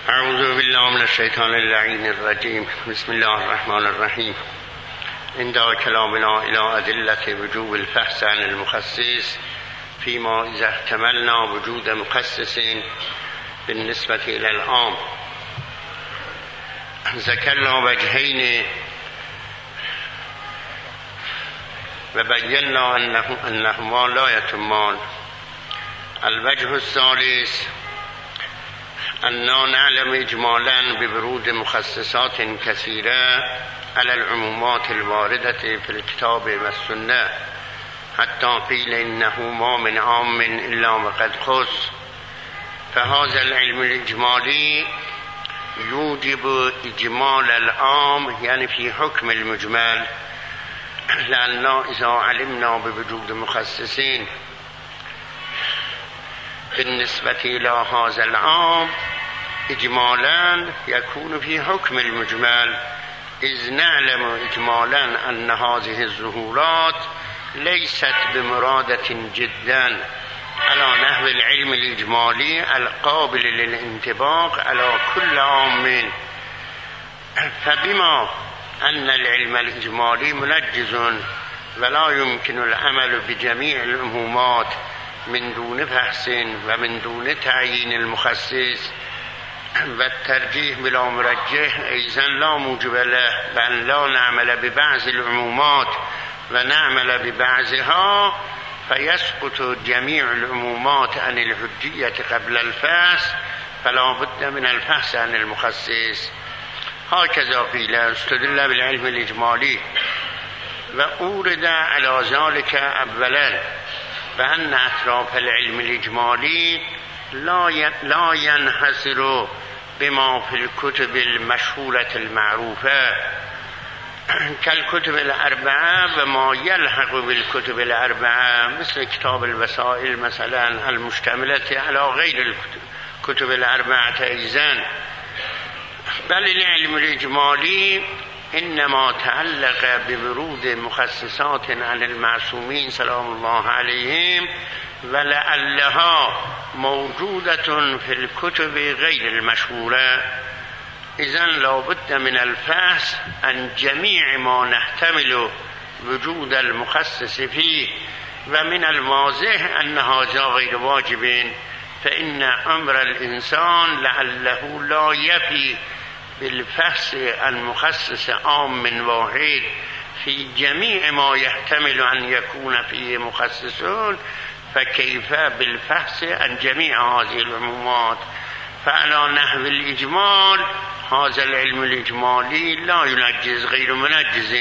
اعوذ بالله من الشیطان اللعین الرجیم. بسم الله الرحمن الرحیم. عند كلامنا الى ادلة وجوب الفحص عن المخصص فيما اذا احتملنا وجود مخصص بالنسبة الى العام. ذكرنا وجهين وبينا انهما لا يتمان. الوجه الثالث أننا نعلم إجمالا بورود مخصصات كثيرة على العمومات الواردة في الكتاب والسنة، حتى قيل إنه ما من عام إلا وقد خص. فهذا العلم الإجمالي يوجب إجمال العام، يعني في حكم المجمل، لأننا إذا علمنا بوجود مخصصين بالنسبة إلى هذا العام إجمالا يكون في حكم المجمل، إذ نعلم إجمالا أن هذه الظهورات ليست بمرادة جدا على نحو العلم الإجمالي القابل للانطباق على كل عام. فبما أن العلم الإجمالي منجز ولا يمكن العمل بجميع العمومات من دون بحث ومن دون تعيين المخصص، والترجيح بلا مرجح أيضا لا موجب له، بل لا نعمل ببعض العمومات ونعمل ببعضها، فيسقط جميع العمومات عن الحجية قبل الفحص، فلا بد من الفحص عن المخصص. هكذا قيل استدل بالعلم الإجمالي، وأورد على ذلك أولا بأن أطراف العلم الإجمالي لا ينحصر بما في الكتب المشهورة المعروفة كالكتب الأربعة وما يلحق بالكتب الأربعة، مثل كتاب الوسائل مثلا المشتملة على غير الكتب الأربعة أيضا. بل العلم الإجمالي إنما تعلق بورود مخصصات عن المعصومين سلام الله عليهم، ولعلها موجودة في الكتب غير المشهورة. إذن لا بد من الفحص عن جميع ما نحتمل وجود المخصص فيه، ومن الواضح أن هذا غير واجب، فإن أمر الإنسان لعله لا يفي بالفحص عن مخصص عام من واحد في جميع ما يحتمل أن يكون فيه مخصصون، فكيف بالفحص عن جميع هذه العمومات؟ فعلى نحو الإجمال هذا العلم الإجمالي لا ينجز غير منجز،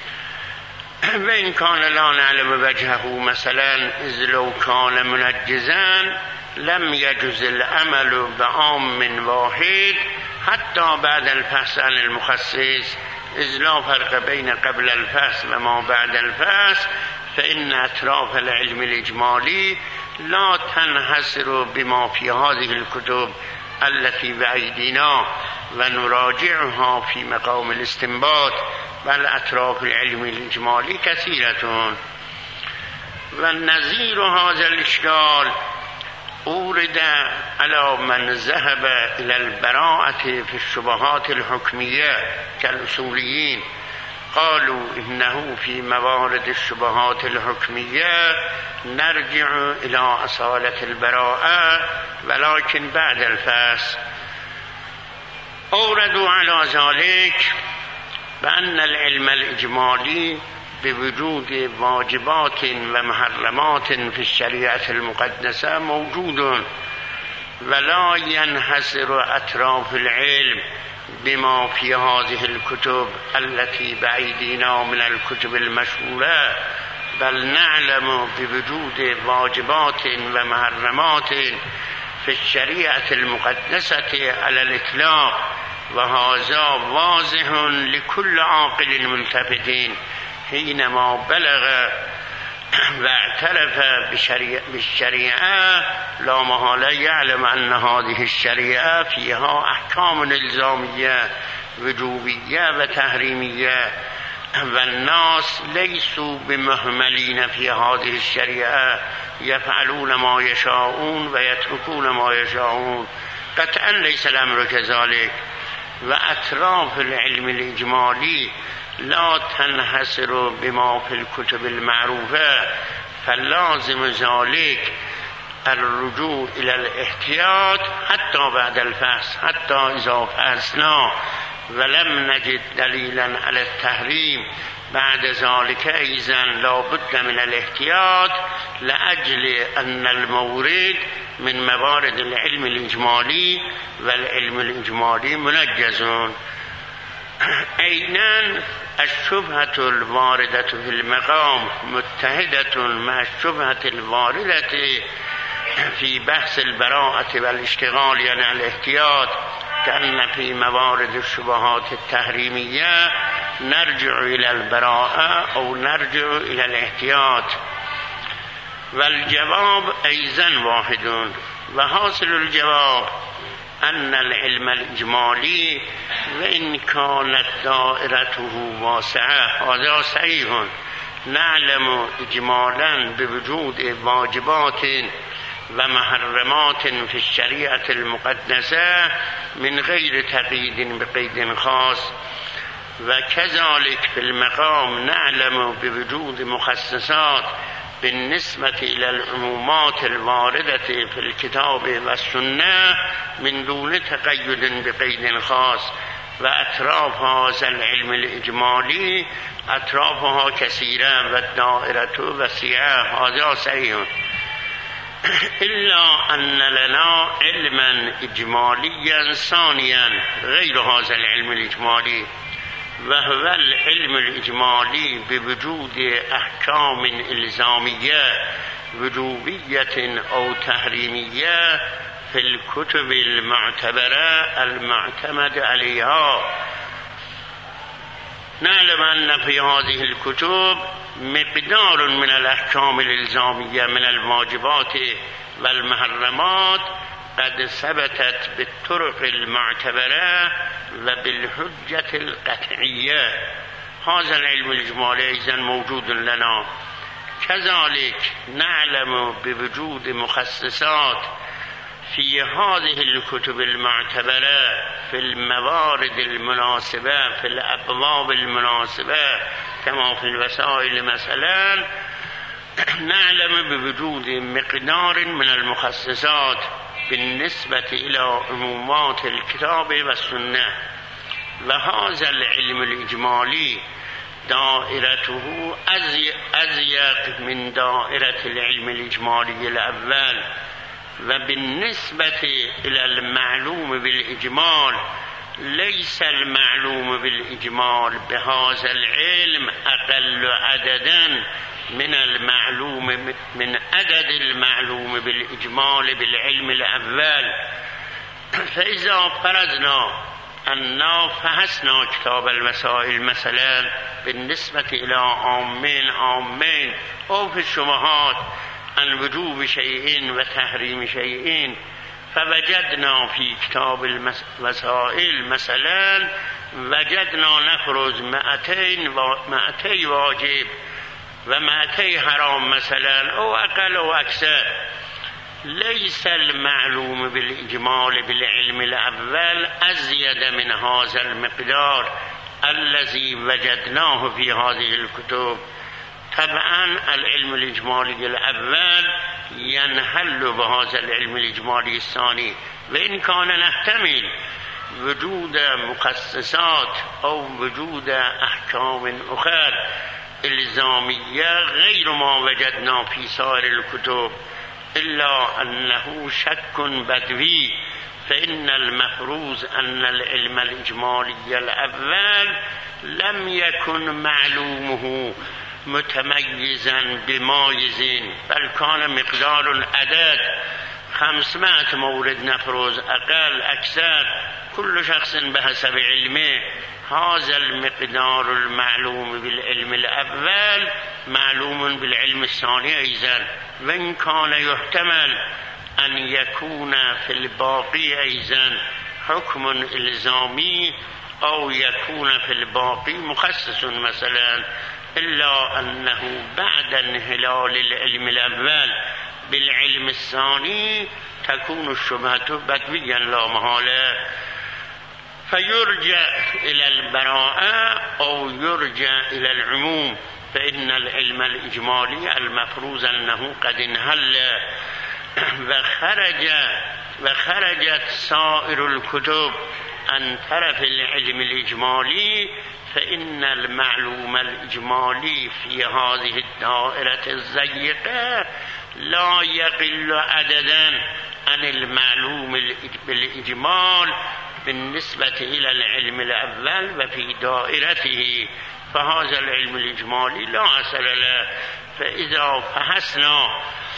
وإن كان لا نعلم وجهه مثلا، إذ لو كان منجزا لم يجز العمل بعام من واحد حتى بعد الفحص عن المخصص، إذ لا فرق بين قبل الفحص وما بعد الفحص، فإن أطراف العلم الإجمالي لا تنحصر بما في هذه الكتب التي بأيدينا ونراجعها في مقام الاستنباط، بل أطراف العلم الإجمالي كثيرة. والنظير هذا الإشكال أورد على من ذهب إلى البراءة في الشبهات الحكمية كالأصوليين، قالوا إنه في موارد الشبهات الحكمية نرجع إلى أصالة البراءة ولكن بعد الفحص. أوردوا على ذلك بأن العلم الإجمالي بوجود واجبات ومحرمات في الشريعة المقدسة موجود، ولا ينحصر أطراف العلم بما في هذه الكتب التي بأيدينا من الكتب المشهورة، بل نعلم بوجود واجبات ومحرمات في الشريعة المقدسة على الإطلاق، وهذا واضح لكل عاقل ملتفت حينما بلغ واعترف بالشريعة لا محالة يعلم أن هذه الشريعة فيها أحكام إلزامية وجوبية وتحريمية، والناس ليسوا بمهملين في هذه الشريعة، يفعلون ما يشاءون ويتركون ما يشاءون، قطعا ليس الأمر كذلك. وأطراف العلم الإجمالي لا تنحصر بما في الكتب المعروفة، فلازم ذلك الرجوع إلى الاحتياط حتى بعد الفحص، حتى إذا فحصنا ولم نجد دليلا على التحريم بعد ذلك إذن لا بد من الاحتياط، لأجل أن المورد من موارد العلم الإجمالي، والعلم الإجمالي منجز. أيضا الشبهة الواردة في المقام متحدة مع الشبهة الواردة في بحث البراءة والاشتغال، يعني الاحتياط، كأن في موارد الشبهات التحريمية نرجع إلى البراءة أو نرجع إلى الاحتياط. والجواب أيضا واحد. وحاصل الجواب أن العلم الإجمالي وإن كانت دائرته واسعة، هذا صحيح، نعلم إجمالا بوجود واجبات ومحرمات في الشريعة المقدسة من غير تقييد بقيد خاص، وكذلك في المقام نعلم بوجود مخصصات بالنسبة إلى العمومات الواردة في الكتاب والسنة من دون تقيد بقيد خاص. وأطراف هذا العلم الإجمالي أطرافها كثيرة والدائرة وسيعة، هذا صحيح، إلا أن لنا علما إجماليا ثانيا غير هذا العلم الإجمالي، وهو العلم الإجمالي بوجود أحكام إلزامية وجوبية أو تحريمية في الكتب المعتبرة المعتمد عليها. نعلم أن في هذه الكتب مقدار من الأحكام الإلزامية من الواجبات والمحرمات قد ثبتت بالطرق المعتبرة وبالحجة القطعية. هذا العلم الإجمالي أيضا موجود لنا. كذلك نعلم بوجود مخصصات في هذه الكتب المعتبرة في الموارد المناسبة، في الأبواب المناسبة، كما في الوسائل مثلا، نعلم بوجود مقدار من المخصصات بالنسبة إلى عمومات الكتاب والسنة. وهذا العلم الإجمالي دائرته أضيق من دائرة العلم الإجمالي الأول، وبالنسبة إلى المعلوم بالإجمال ليس المعلوم بالإجمال بهذا العلم أقل عددا من المعلوم من عدد المعلوم بالإجمال بالعلم الأول. فإذا فرضنا أننا فحصنا كتاب المسائل مثلا بالنسبة إلى عامين أو في الشبهات عن وجوب شيء وتحريم شيء، فوجدنا في كتاب المسائل مثلا وجدنا نفرض 200 واجب و200 حرام مثلا أو أقل أو أكثر، ليس المعلوم بالإجمال بالعلم الأول أزيد من هذا المقدار الذي وجدناه في هذه الكتب. طبعا العلم الإجمالي الأول ينحل بهذا العلم الإجمالي الثاني، وإن كان نحتمل وجود مخصصات أو وجود أحكام أخرى إلزامية غير ما وجدنا في سائر الكتب، إلا أنه شك بدوي، فإن المفروض أن العلم الإجمالي الأول لم يكن معلومه متميزا بمايز، بل كان مقدار عدد 500 مورد نفرض أقل أكثر، كل شخص بحسب علمه. هذا المقدار المعلوم بالعلم الأول معلوم بالعلم الثاني أيضا، وإن كان يحتمل أن يكون في الباقي أيضا حكم إلزامي أو يكون في الباقي مخصص مثلا، إلا أنه بعد انحلال العلم الأول بالعلم الثاني تكون الشبهة بدويا لا محالة، فيرجع إلى البراءة أو يرجع إلى العموم، فإن العلم الإجمالي المفروض أنه قد انحل وخرجت سائر الكتب عن طرف العلم الإجمالي، فإن المعلوم الإجمالي في هذه الدائرة الضيقة لا يقل عددا عن المعلوم بالإجمال بالنسبة إلى العلم الأول وفي دائرته، فهذا العلم الإجمالي لا أصل له. فإذا فحصنا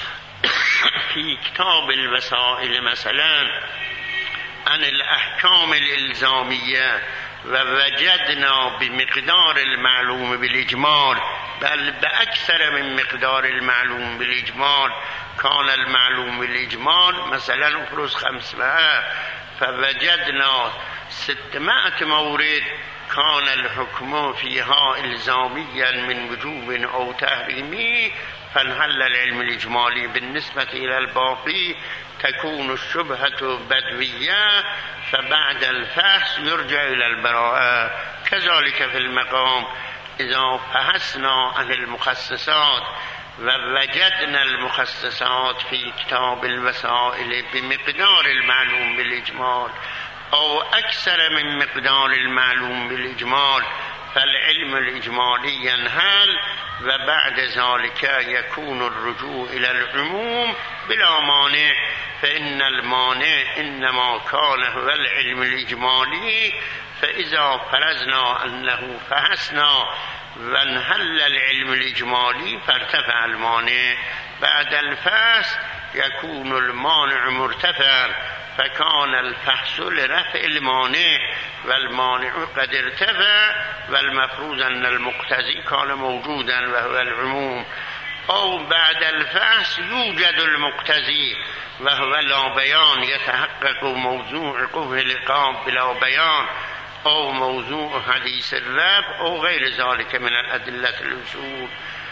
في كتاب الوسائل مثلا عن الأحكام الإلزامية ووجدنا بمقدار المعلوم بالإجمال، بل بأكثر من مقدار المعلوم بالإجمال، كان المعلوم بالإجمال مثلا افرض 500، فوجدنا 600 مورد كان الحكم فيها إلزاميا من وجوب أو تحريمي، فانحل العلم الإجمالي بالنسبة إلى الباقي تكون الشبهة بدوية، فبعد الفحص يرجع إلى البراءة. كذلك في المقام إذا فحصنا عن المخصصات ووجدنا المخصصات في كتاب الوسائل بمقدار المعلوم بالإجمال أو أكثر من مقدار المعلوم بالإجمال، فالعلم الإجمالي ينحل، وبعد ذلك يكون الرجوع إلى العموم بلا مانع، فإن المانع إنما كان هو العلم الإجمالي. فإذا فرضنا أنه فحصنا وانحل العلم الإجمالي فارتفع المانع، بعد الفحص يكون المانع مرتفع، فكان الفحص لرفع المانع والمانع قد ارتفع، والمفروض أن المقتضي كان موجودا وهو العموم، أو بعد الفحص يوجد المقتضي وهو لا بيان، يتحقق موضوع قبح العقاب بلا بيان، أو موضوع حديث الرفع أو غير ذلك من الأدلة الأصول.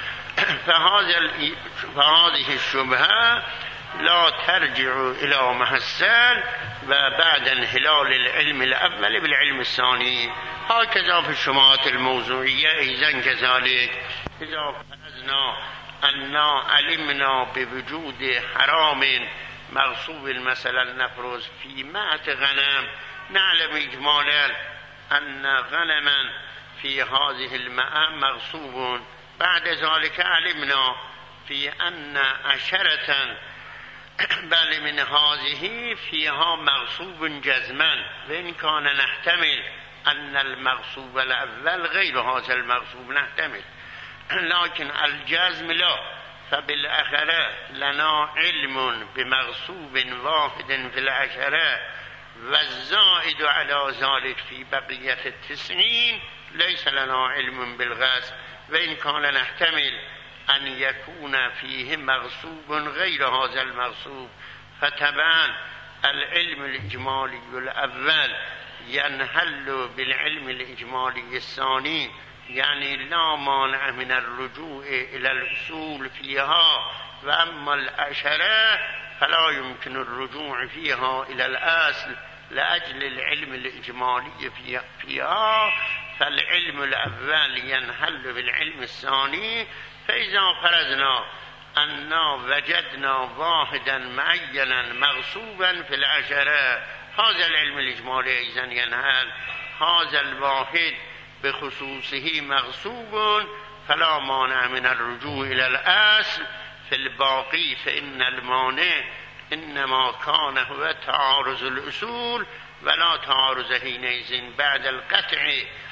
فهذه الشبهة لا ترجع إلى محصل وبعد انحلال العلم الأول بالعلم الثاني. هكذا في الشبهات الموضوعية أيضا كذلك. إذا فرضنا أننا علمنا بوجود حرام مغصوب مثلا نفرض في 100 غنم، نعلم إجمالا أن غنما في هذه 100 مغصوب، بعد ذلك علمنا في أن 10 بل من هذه فيها مغصوب جزما، وإن كان نحتمل أن المغصوب الأول غير هذا المغصوب نحتمل، لكن الجزم لا، فبالآخرة لنا علم بمغصوب واحد في 10 والزائد على ذلك في بقية 90 ليس لنا علم بالغصب، وإن كان نحتمل أن يكون فيه مغصوب غير هذا المغصوب، فتبان العلم الإجمالي الأول ينحل بالعلم الإجمالي الثاني، يعني لا مانع من الرجوع إلى الأصول فيها، وأما 10 فلا يمكن الرجوع فيها إلى الأصل لأجل العلم الإجمالي فيها، فالعلم الأول ينحل بالعلم الثاني. فإذا فرضنا أننا وجدنا واحدا معينا مغصوبا في 10، هذا العلم الإجمالي أيضا ينحل، هذا الواحد بخصوصه مغصوب فلا مانع من الرجوع إلى الأصل في الباقي، فإن المانع إنما كان هو تعارض الأصول ولا تعارض حينئذ بعد القطع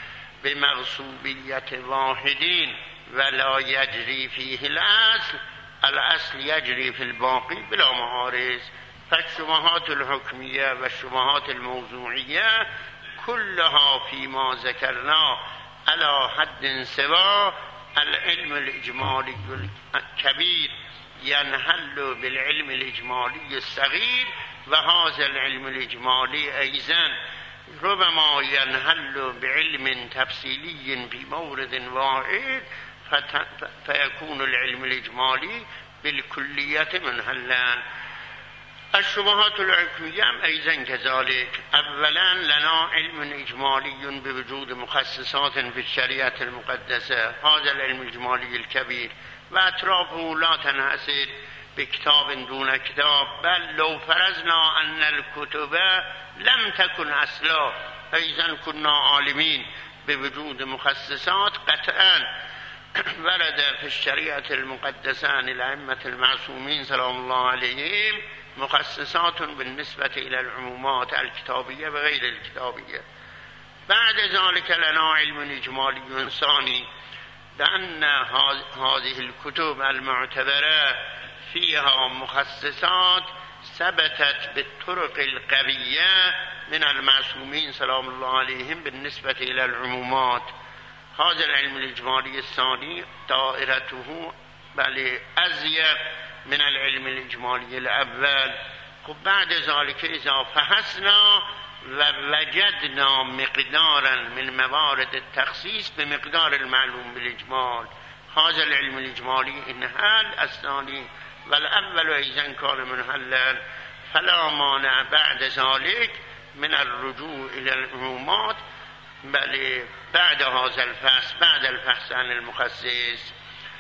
بمغصوبية واحدين ولا يجري فيه الأصل، الأصل يجري في الباقي بلا معارض. فالشبهات الحكمية والشبهات الموضوعية كلها فيما ذكرنا على حد سواء، العلم الإجمالي الكبير ينحل بالعلم الإجمالي الصغير، وهذا العلم الإجمالي أيضا ربما ينحل بعلم تفصيلي في مورد واحد، فيكون العلم الإجمالي بالكلية منحلا. الشبهات الحكمية أيضا كذلك. أولا لنا علم إجمالي بوجود مخصصات في الشريعة المقدسة، هذا العلم الإجمالي الكبير، وأطرافه لا تنحصر بكتاب دون كتاب، بل لو فرضنا أن الكتب لم تكن أصلا أيضا كنا عالمين بوجود مخصصات. قطعا ورد في الشريعة المقدسة عن الأئمة المعصومين سلام الله عليهم مخصصات بالنسبة إلى العمومات الكتابية وغير الكتابية. بعد ذلك لنا علم إجمالي ثاني بأن هذه الكتب المعتبرة فيها مخصصات ثبتت بالطرق القوية من المعصومين سلام الله عليهم بالنسبة إلى العمومات. هذا العلم الإجمالي الثاني دائرته بل أزيد من العلم الإجمالي الأول. بعد ذلك إذا فحصنا ووجدنا مقدارا من موارد التخصيص بمقدار المعلوم بالإجمال، هذا العلم الإجمالي انحل الثاني، والأول أيضا كان منحلا، فلا مانع بعد ذلك من الرجوع إلى العمومات بل بعد هذا الفحص، بعد الفحص عن المخصص.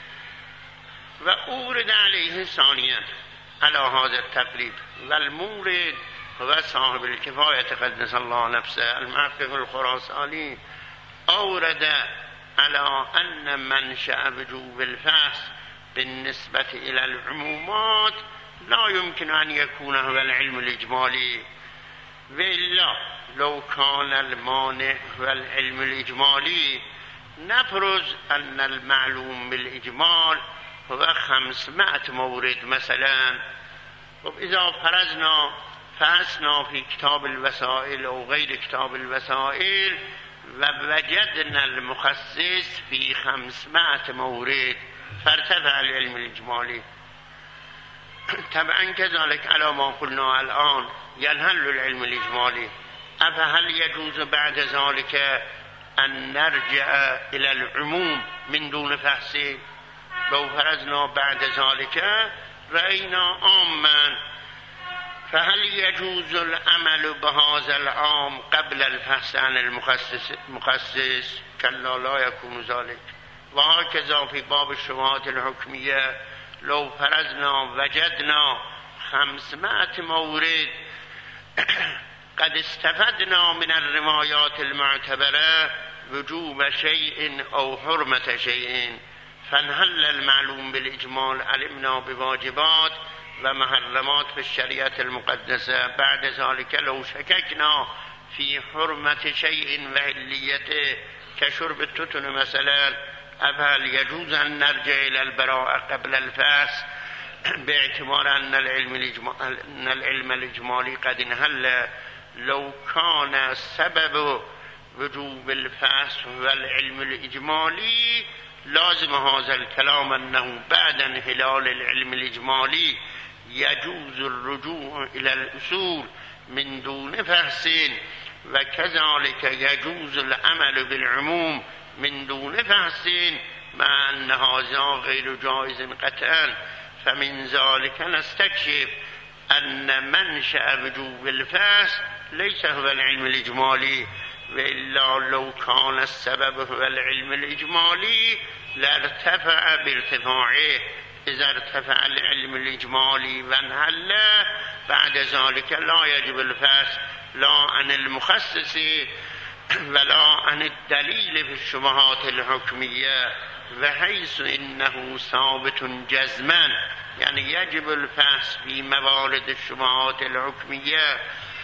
وأورد عليه ثانيا على هذا التقريب والمورد هو صاحب الكفاية قدس الله نفسه المحقق الخراساني، أورد على أن منشأ وجوب الفحص بالنسبة إلى العمومات لا يمكن أن يكون هو العلم الإجمالي، وإلا لو كان المانع هو العلم الإجمالي نفرض أن المعلوم بالإجمال هو 500 مورد مثلا. وإذا فرضنا فحصنا في كتاب الوسائل أو غير كتاب الوسائل ووجدنا المخصص في 500 مورد فارتفع العلم الإجمالي. طبعا كذلك على ما قلنا الآن ينحل العلم الإجمالي. أفهل يجوز بعد ذلك أن نرجع إلى العموم من دون فحص؟ لو فرضنا بعد ذلك رأينا عاما، فهل يجوز العمل بهذا العام قبل الفحص عن المخصص؟ كلا لا يكون ذلك. وهكذا في باب الشبهات الحكمية لو فرضنا وجدنا 500 مورد قد استفدنا من الروايات المعتبرة وجوب شيء أو حرمة شيء، فانحل المعلوم بالإجمال، علمنا بواجبات ومحرمات في الشريعة المقدسة. بعد ذلك لو شككنا في حرمة شيء وعليته كشرب التتن مثلا، أفهل يجوز أن نرجع إلى البراءة قبل الفحص باعتبار أن العلم الإجمالي قد انحل؟ لو كان سبب وجوب الفحص والعلم الإجمالي لازم هذا الكلام أنه بعد انحلال العلم الإجمالي يجوز الرجوع إلى الأصول من دون فحص، وكذلك يجوز العمل بالعموم من دون فحص، مع أن هذا غير جائز قطعا. فمن ذلك نستكشف أن منشأ وجوب الفحص ليس هو العلم الإجمالي، وإلا لو كان السبب هو العلم الإجمالي لارتفع بارتفاعه. إذا ارتفع العلم الإجمالي وانحل بعد ذلك لا يجب الفحص لا عن المخصص ولا عن الدليل في الشبهات الحكمية، وحيث إنه ثابت جزما، يعني يجب الفحص في موارد الشبهات الحكمية،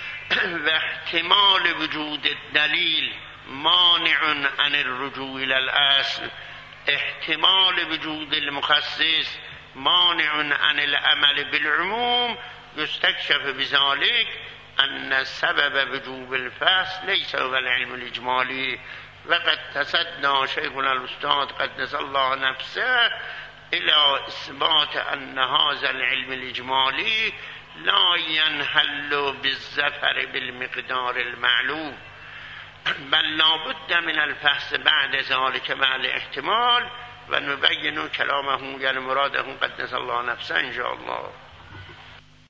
واحتمال وجود الدليل مانع عن الرجوع إلى الأصل، احتمال وجود المخصص مانع عن العمل بالعموم، يستكشف بذلك أن سبب وجوب الفحص ليس هو العلم الإجمالي. وقد تصدى شيخنا الأستاذ قدس الله نفسه إلى إثبات أن هذا العلم الإجمالي لا ينحل بالظفر بالمقدار المعلوم، بل لا بد من الفحص بعد ذلك مع الاحتمال و نبین کلامه یعنی مراده قدس الله نفسه ان شاء الله.